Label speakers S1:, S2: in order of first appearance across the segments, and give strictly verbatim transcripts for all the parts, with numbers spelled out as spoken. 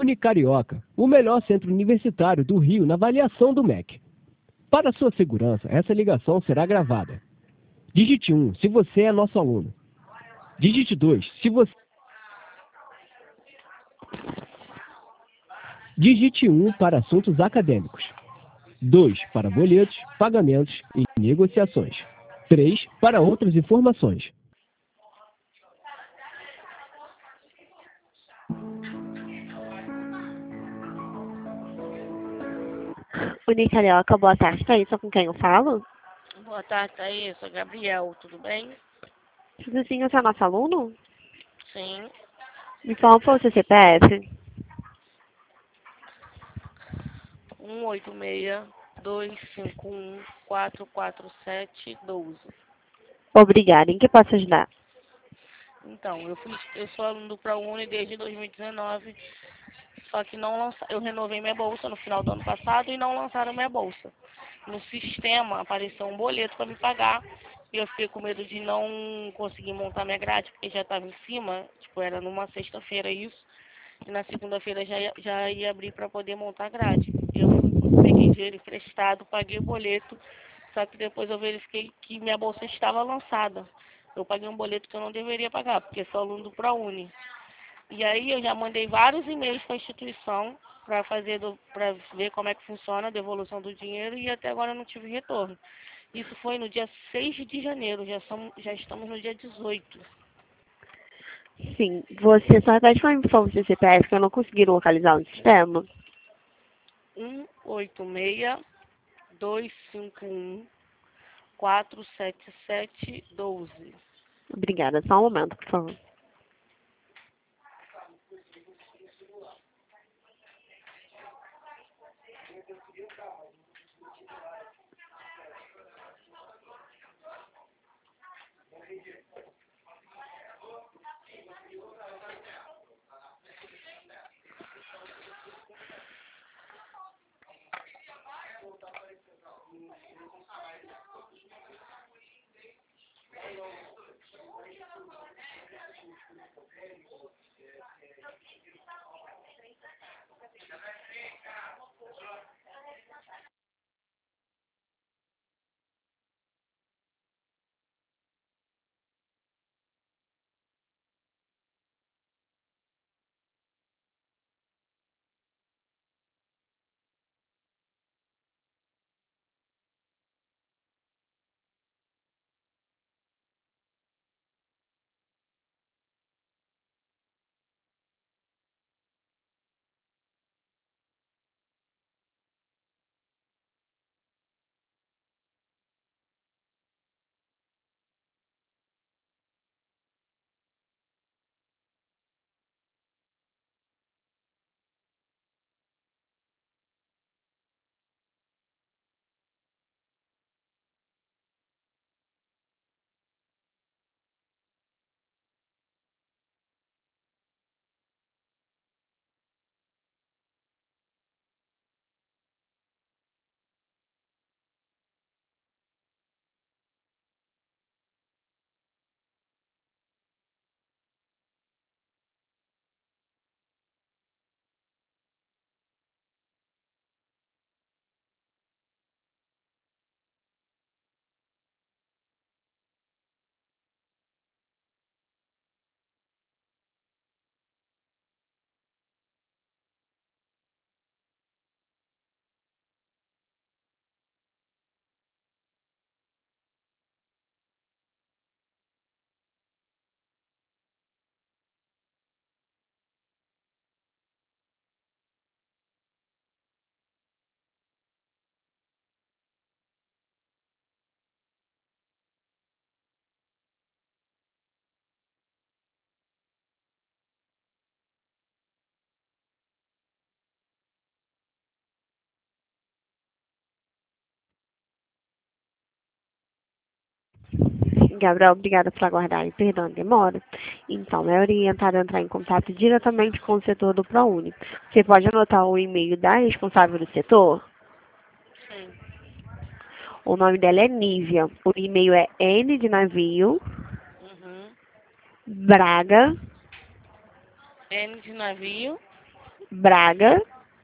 S1: Unicarioca, o melhor centro universitário do Rio na avaliação do M E C. Para sua segurança, essa ligação será gravada. Digite um se você é nosso aluno. Digite dois se você... Digite um para assuntos acadêmicos. dois para boletos, pagamentos e negociações. três para outras informações.
S2: Unicarioca, boa tarde, Thaísa, com quem eu falo?
S3: Boa tarde, Thaísa. Gabriel, tudo bem?
S2: Tudo sim, você é nosso aluno?
S3: Sim.
S2: Me fala qual é o seu C P F.
S3: um oito seis, dois cinco um, quatro quatro sete, um dois.
S2: Obrigada, em que posso ajudar?
S3: Então, eu, fui, eu sou aluno do ProUni desde dois mil e dezenove, só que não lança, eu renovei minha bolsa no final do ano passado e não lançaram minha bolsa. No sistema apareceu um boleto para me pagar e eu fiquei com medo de não conseguir montar minha grade, porque já estava em cima, tipo, era numa sexta-feira isso, e na segunda-feira já, ia- já ia abrir para poder montar a grade. Eu fui, peguei dinheiro emprestado, paguei o boleto, só que depois eu verifiquei que minha bolsa estava lançada. Eu paguei um boleto que eu não deveria pagar, porque sou aluno do ProUni. E aí eu já mandei vários e-mails para a instituição para fazer para ver como é que funciona a devolução do dinheiro e até agora eu não tive retorno. Isso foi no dia seis de janeiro, já, somos, já estamos no dia dezoito.
S2: Sim, você só repete para mim, por favor, o seu C P F, que eu não consegui localizar no sistema.
S3: um oito seis, dois cinco um, quatro sete sete, um dois.
S2: Obrigada, só um momento, por favor. Gabriel, obrigada por aguardar e perdão a demora. Então, é orientado a entrar em contato diretamente com o setor do ProUni. Você pode anotar o e-mail da responsável do setor?
S3: Sim.
S2: O nome dela é Nívia. O e-mail é N de navio,
S3: Uhum.
S2: Braga,
S3: N de navio.
S2: Braga,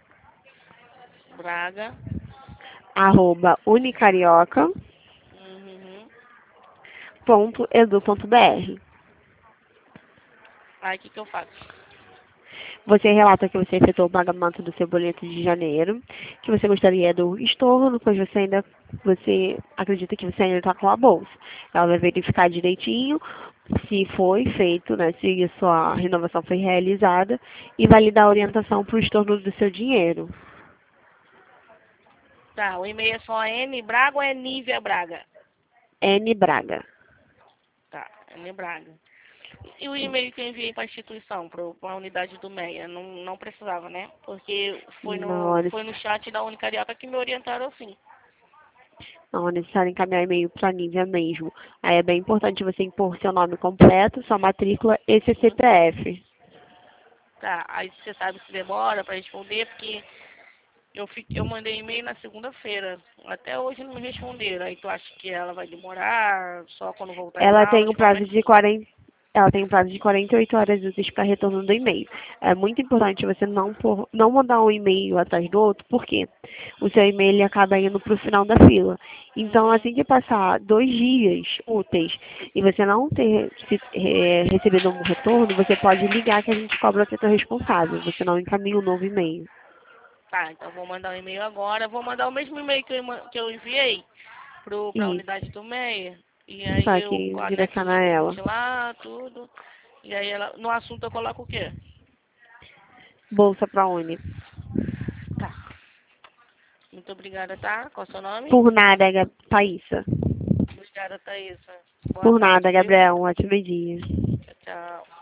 S3: Braga.
S2: arroba unicarioca
S3: Uhum.
S2: ponto edu ponto br.
S3: Aí o que, que eu faço?
S2: Você relata que você efetuou o pagamento do seu boleto de janeiro, que você gostaria do estorno, pois você ainda você acredita que você ainda está com a bolsa. Ela vai verificar direitinho se foi feito, né, se a sua renovação foi realizada e vai lhe dar orientação para o estorno do seu dinheiro.
S3: Tá, o e-mail é só N Braga ou é Nívia Braga?
S2: N Braga.
S3: Tá, N Braga. E o e-mail que eu enviei para a instituição, para a unidade do MEIA, não, não precisava, né? Porque foi
S2: Não,
S3: no,
S2: é
S3: foi no chat da Unicarioca que me orientaram assim.
S2: não é necessário encaminhar e-mail para a Nívia mesmo. Aí é bem importante você impor seu nome completo, sua matrícula e seu C P F.
S3: Tá, aí você sabe se demora para responder, porque eu, fiquei, eu mandei e-mail na segunda-feira. Até hoje não me responderam. Aí tu acha que ela vai demorar só quando voltar às
S2: Ela tem
S3: aulas?
S2: um
S3: Como é
S2: prazo
S3: que...
S2: de quarenta, ela tem um prazo de quarenta e oito horas úteis para retorno do e-mail. É muito importante você não, por, não mandar um e-mail atrás do outro, porque o seu e-mail ele acaba indo para o final da fila. Então, assim que passar dois dias úteis e você não ter se, é, recebido um retorno, você pode ligar que a gente cobra o setor responsável. Você não encaminha um novo e-mail.
S3: Tá, então vou mandar um e-mail agora. Vou mandar o mesmo e-mail que eu, ima- que eu enviei para a
S2: Isso,
S3: unidade do MEIA. E aí
S2: só
S3: eu
S2: que
S3: anexo os
S2: direcionar ela.
S3: prints lá, tudo. E aí ela, no assunto eu coloco o quê?
S2: Bolsa para Uni.
S3: Tá. Muito obrigada, tá? Qual é o seu nome?
S2: Por nada, Gab- Thaísa.
S3: Obrigada, Thaísa. Boa
S2: Por
S3: tarde,
S2: nada,
S3: viu?
S2: Gabriel. Um ótimo dia.
S3: Tchau, tchau.